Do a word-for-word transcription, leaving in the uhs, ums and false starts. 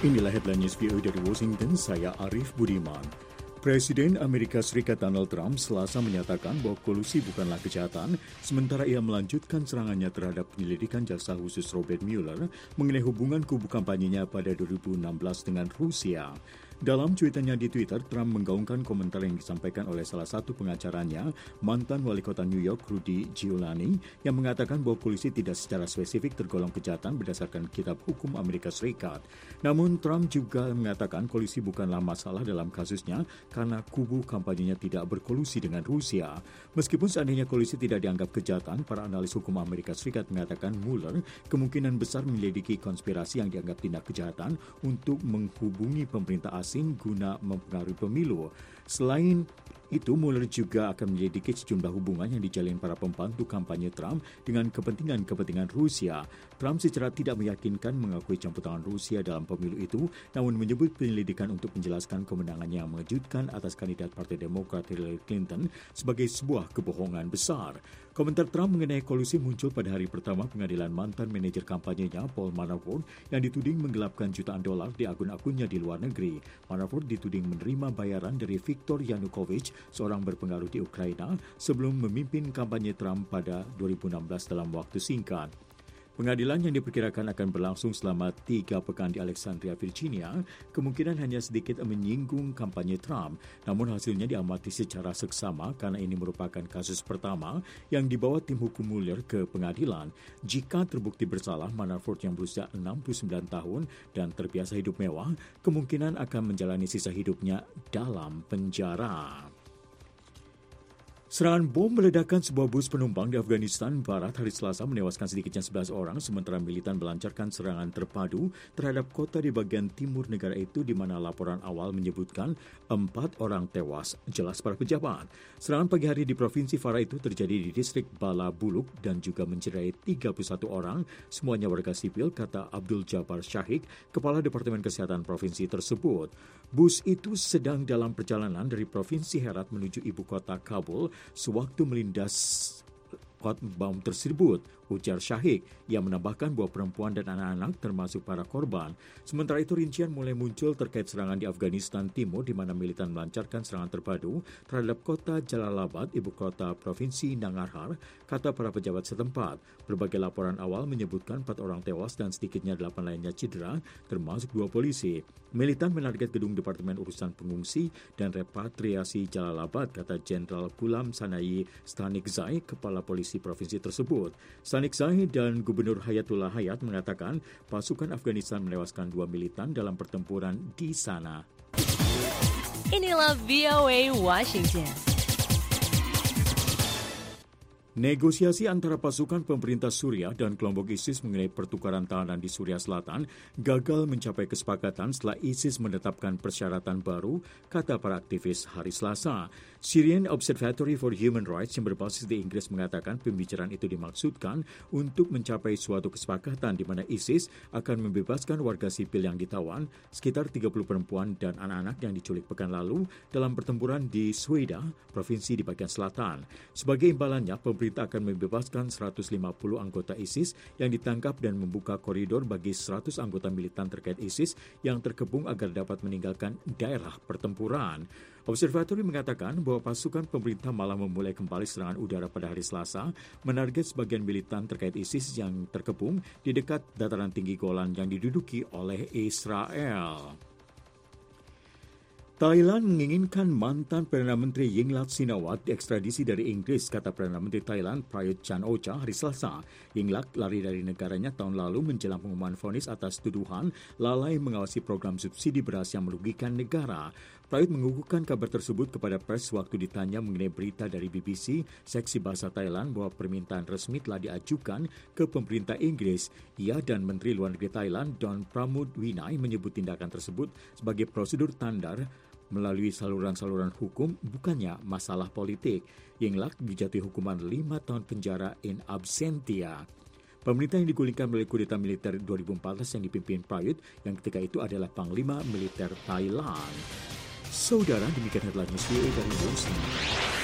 Inilah headline news V O A dari Washington, saya Arif Budiman. Presiden Amerika Serikat Donald Trump Selasa menyatakan bahwa kolusi bukanlah kejahatan, sementara ia melanjutkan serangannya terhadap penyelidikan jaksa khusus Robert Mueller mengenai hubungan kubu kampanyenya pada dua ribu enam belas dengan Rusia. Dalam cuitannya di Twitter, Trump menggaungkan komentar yang disampaikan oleh salah satu pengacaranya, mantan wali kota New York Rudy Giuliani, yang mengatakan bahwa polisi tidak secara spesifik tergolong kejahatan berdasarkan kitab hukum Amerika Serikat. Namun, Trump juga mengatakan kolusi bukanlah masalah dalam kasusnya karena kubu kampanyenya tidak berkolusi dengan Rusia. Meskipun seandainya kolusi tidak dianggap kejahatan, para analis hukum Amerika Serikat mengatakan Mueller kemungkinan besar menyelidiki konspirasi yang dianggap tindak kejahatan untuk menghubungi pemerintah asing guna mempengaruhi pemilu. Selain itu, Mueller juga akan menyelidiki sejumlah hubungan yang dijalin para pembantu kampanye Trump dengan kepentingan-kepentingan Rusia. Trump secara tidak meyakinkan mengakui campur tangan Rusia dalam pemilu itu, namun menyebut penyelidikan untuk menjelaskan kemenangannya yang mengejutkan atas kandidat Partai Demokrat Hillary Clinton sebagai sebuah kebohongan besar. Komentar Trump mengenai kolusi muncul pada hari pertama pengadilan mantan manajer kampanyenya Paul Manafort yang dituding menggelapkan jutaan dolar di akun-akunnya di luar negeri. Manafort dituding menerima bayaran dari Viktor Yanukovych, seorang berpengaruh di Ukraina, sebelum memimpin kampanye Trump pada dua ribu enam belas dalam waktu singkat. Pengadilan yang diperkirakan akan berlangsung selama tiga pekan di Alexandria, Virginia, kemungkinan hanya sedikit menyinggung kampanye Trump. Namun hasilnya diamati secara seksama karena ini merupakan kasus pertama yang dibawa tim hukum Mueller ke pengadilan. Jika terbukti bersalah, Manafort yang berusia enam puluh sembilan tahun dan terbiasa hidup mewah, kemungkinan akan menjalani sisa hidupnya dalam penjara. Serangan bom meledakkan sebuah bus penumpang di Afghanistan Barat hari Selasa menewaskan sedikitnya sebelas orang, sementara militan melancarkan serangan terpadu terhadap kota di bagian timur negara itu di mana laporan awal menyebutkan empat orang tewas, jelas para pejabat. Serangan pagi hari di Provinsi Farah itu terjadi di distrik Bala Buluk dan juga mencederai tiga puluh satu orang, semuanya warga sipil, kata Abdul Jabbar Shahik, Kepala Departemen Kesehatan Provinsi tersebut. Bus itu sedang dalam perjalanan dari Provinsi Herat menuju ibu kota Kabul sewaktu melindas bom tersebut, ujar Shahik, yang menambahkan bahwa perempuan dan anak-anak termasuk para korban. Sementara itu rincian mulai muncul terkait serangan di Afghanistan Timur di mana militan melancarkan serangan terpadu terhadap kota Jalalabad, ibu kota Provinsi Nangarhar, kata para pejabat setempat. Berbagai laporan awal menyebutkan empat orang tewas dan sedikitnya delapan lainnya cedera, termasuk dua polisi. Militan menarget gedung Departemen Urusan Pengungsi dan Repatriasi Jalalabad, kata Jenderal Ghulam Sanai Stanikzai, Kepala Polisi Provinsi tersebut. Stanikzai dan Gubernur Hayatullah Hayat mengatakan pasukan Afghanistan menewaskan dua militan dalam pertempuran di sana. Inilah V O A Washington. Negosiasi antara pasukan pemerintah Suriah dan kelompok ISIS mengenai pertukaran tahanan di Suriah Selatan gagal mencapai kesepakatan setelah ISIS menetapkan persyaratan baru, kata para aktivis hari Selasa. Syrian Observatory for Human Rights yang berbasis di Inggris mengatakan pembicaraan itu dimaksudkan untuk mencapai suatu kesepakatan di mana ISIS akan membebaskan warga sipil yang ditawan, sekitar tiga puluh perempuan dan anak-anak yang diculik pekan lalu dalam pertempuran di Sweda, provinsi di bagian selatan. Sebagai imbalannya, pemerintah akan membebaskan seratus lima puluh anggota ISIS yang ditangkap dan membuka koridor bagi seratus anggota militan terkait ISIS yang terkepung agar dapat meninggalkan daerah pertempuran. Observatory mengatakan bahwa pasukan pemerintah malah memulai kembali serangan udara pada hari Selasa, menarget sebagian militan terkait ISIS yang terkepung di dekat dataran tinggi Golan yang diduduki oleh Israel. Thailand menginginkan mantan Perdana Menteri Yingluck Shinawatra diekstradisi dari Inggris, kata Perdana Menteri Thailand Prayut Chan-o-cha hari Selasa. Yingluck lari dari negaranya tahun lalu menjelang pengumuman vonis atas tuduhan lalai mengawasi program subsidi beras yang merugikan negara. Prayut mengukuhkan kabar tersebut kepada pers waktu ditanya mengenai berita dari B B C seksi bahasa Thailand bahwa permintaan resmi telah diajukan ke pemerintah Inggris. Ia dan Menteri Luar Negeri Thailand Don Pramudwinai menyebut tindakan tersebut sebagai prosedur tandar melalui saluran-saluran hukum, bukannya masalah politik. Yingluck dijatuhi hukuman lima tahun penjara in absentia. Pemerintah yang digulingkan melalui kudeta militer dua ribu empat belas yang dipimpin Prayut, yang ketika itu adalah Panglima Militer Thailand. Saudara, demikian headline news V O A dari Washington.